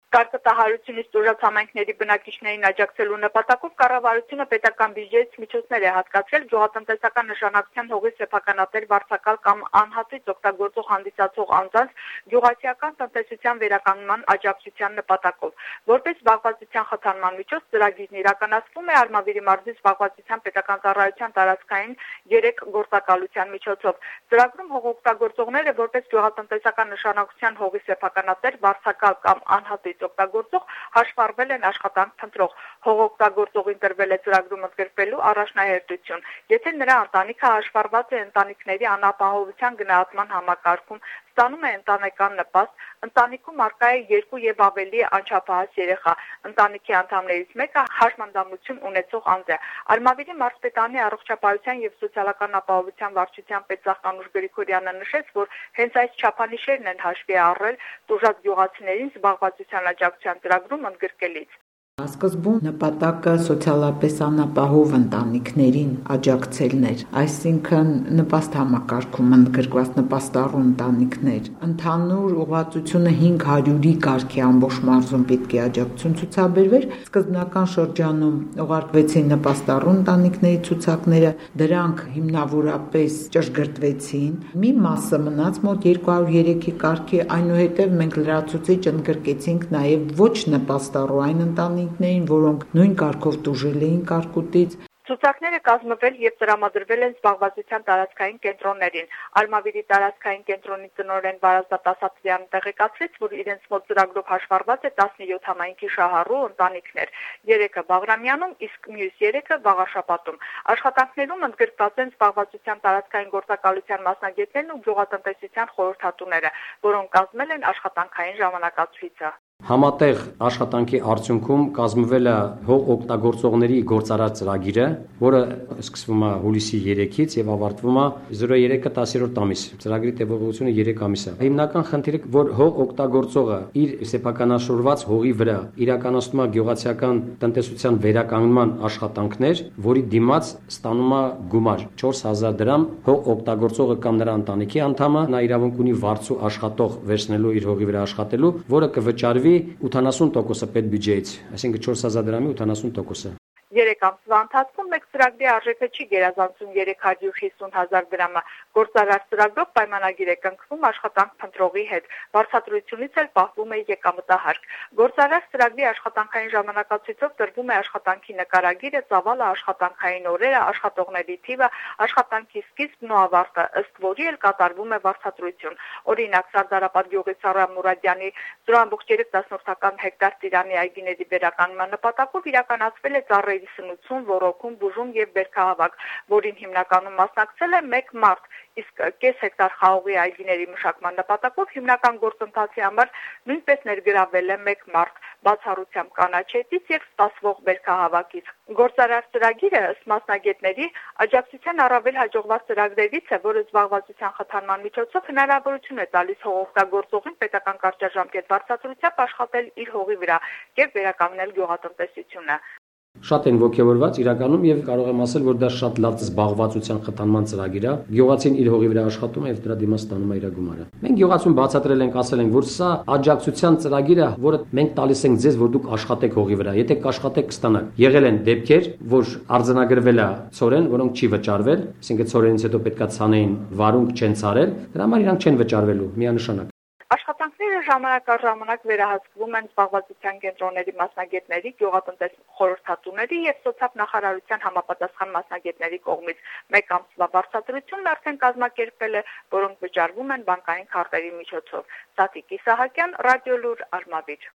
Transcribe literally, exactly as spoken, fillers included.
Կարգտահարությունից տուժած համայնքների բնակիչներին աջակցելու նպատակով կառավարությունը պետական բյուջեից միջոցներ է հատկացրել գյուղատնտեսական նշանակության հողի սեփականատեր վարձակալ կամ անհատից օգտագործող հանդիսացող անձանց գյուղացիական տնտեսության վերականգնման աջակցության նպատակով։ Որպես զբաղվածության խթանման միջոց ծրագիրն իրականացվում է Արմավիրի մարզի զբաղվածության պետական ծառայության տարածքային երեք գործակալության միջոցով։ Ծրագրում հողօգտագործողները որպես գյուղատնտեսական նշանակության հողի սեփականատեր վարձակալ կամ անհատից օգտագործող հաշվառվել են աշխատանք փնտրող։ Հողօգտագործողին տրվել է ծրագրում ընդգրկվելու առաջնահերթություն, եթե նրա ընտանիքը հաշվառված է ընտանիքների անապահովության գնահատման համակարգում, ստանում է ընտանեկան նպաստ, ընտանիքում առկա է երկու եւ ավելի անչափահաս երեխա, ընտանիքի անդամներից մեկը հաշմանդամություն ունեցող անձ է։ Արմավիրի մարզպետանի առողջապահության եւ սոցիալական ապահովության վարչության պետ Ծաղկանուշ Գրիգորյանը նշեց, որ հենց այս չափանիշերն են հաշվի առել տուժած գյուղացիներին զբաղվածության աջակցության ծրագրում ընդգրկելիս։ Սկզբում նպատակը սոցիալապես անապահով ընտանիքներին աջակցելն էր, այսինքն նպաստ համակարգում ընդգրկված նպաստառու ընտանիքներ։ Ընդհանուր ուղղվածությունը հինգ հարյուրի կարգի ամբողջ մարզում պետք է աջակցություն ցուցաբերվեր։ Սկզբնական շրջանում ուղարկվեցին նպաստառու ընտանիքների ցուցակները, դրանք հիմնավորապես ճշգրտվեցին։ Մի մասը մնաց մոտ երկու հարյուր երեքի կարգի, այնուհետև մենք լրացուցիչ ընդգրկեցինք նաև ոչ նպաստառու այն ընտանիքներին, որոնք նույն կարգով տուժել էին կարկուտից։ Ցուցակները կազմվել եւ տրամադրվել են զբաղվածության տարածքային կենտրոններին։ Արմավիրի տարածքային կենտրոնի տնօրեն Վարազդատ Ասատրյանը տեղեկացրեց, որ իրենց մոտ ծրագրով հաշվառված է տասնյոթ համայնքի շահառու ընտանիքներ, երեքը Բաղրամյանում, իսկ մյուս երեքը Վաղաշապատում։ Աշխատանքներում ընդգրկված են զբաղվածության տարածքային գործակալության մասնագետներն ու գյուղատնտեսության խորհրդատուները, որոնք կազմել են աշխատանքային ժամանակացույցը։ Համատեղ աշխատանքի արդյունքում կազմվել է հող օգտագործողների գործարար ծրագիրը, որը սկսվում է հուլիսի երեքից եւ ավարտվում է զրո երեքը տասներորդ ամիս։ Ծրագրի տևողությունը երեք ամիս է։ Հիմնական խնդիրը, որ հող օգտագործողը իր սեփականաշորված հողի վրա իրականացնում է գյուղացիական տնտեսության վերականգնման աշխատանքներ, որի դիմաց ստանում է գումար չորս հազար դրամ, հող օգտագործողը կամ նրա ընտանիքի անդամը, նա իրավունք ունի վարձու աշխատող վերցնելու իր հողի վրա աշխատելու, որը կվճարվի ութանասուն տոկոսը պետբյուջեից, այսինքն չորս հազար դրամի ութանասուն տոկոսը։ Երեք ամսվա ընթացքում մեկ ծրագրի արժեքը չի գերազանցում երեք հարյուր հիսուն հազար դրամը։ Գործարար ծրագրով պայմանագիր է կնքվում աշխատանք փնտրողի հետ։ Վարձատրությունից էլ պահվում է եկամտահարկ։ Գործարար ծրագրի աշխատանքային ժամանակացույցով տրվում է աշխատանքի նկարագիրը, ծավալը, աշխատանքային օրերը, աշխատողների թիվը, աշխատանքի սկիզբն ու ավարտը, ըստ որի էլ կատարվում է վարձատրություն։ Օրինակ, Սարդարապատ գյուղի Սառա Մուրադյանի զրո ամբողջ երեք տասնորդական հեկտար ծիրանի այգիների վերականգնման նպատակով իրականացվել է ծառերի սնուցում, ոռոգում, բուժում եւ բերքահավաք, որին հիմնականում մասնակցել է մեկ մարդ, իսկ կես հեկտար խաղողի այգիների մշակման նպատակով հիմնական գործընթացի համար նույնպես ներգրավել է մեկ մարդ, բացառությամբ կանաչետից եւ սպասվող բերքահավաքից։ Գործարար ծրագիրը ըստ մասնագետների աջակցության առավել հաջողված ծրագրերից է, որը զբաղվածության խթանման միջոցով հնարավորություն է տալիս հողօգտագործողին պետական կարճաժամկետ վարձատրությամբ աշխատել իր հողի վրա եւ վերականգնել գյուղատնտեսությունը։ Շատ են ոգևորված իրականում եւ կարող եմ ասել, որ դա շատ լավ զբաղվածության խթանման ծրագիր է։ Գյուղացին իր հողի վրա աշխատում է եւ դրա դիմաց ստանում է իր գումարը։ Մենք գյուղացուն բացատրել ենք, ասել ենք, որ սա աջակցության ծրագիր է, որը մենք տալիս ենք ձեզ, որ դուք աշխատեք հողի վրա։ Եթե կաշխատեք, կստանաք։ Եղել են դեպքեր, որ արձանագրվել է ցորեն, որոնք չի վճարվել, այսինքն ցորենից հետո պետքա ցանեին, վարունգ չեն ցարել, դրա համար իրանք չեն վճարվելու միանշանակ։ Աշխատանքները ժամանակ առ ժամանակ վերահսկվում են զբաղվածության կենտրոնների մասնագետների, գյուղատնտես խորհրդատուների եւ սոցիալ-նախարարության համապատասխան մասնագետների կողմից։ Մեկ ամսվա վարձատրությունն արդեն կազմակերպվել է, որոնք վճարվում են բանկային քարտերի միջոցով։ Սաթիկ Իսահակյան, Ռադիոլուր, Արմավիր։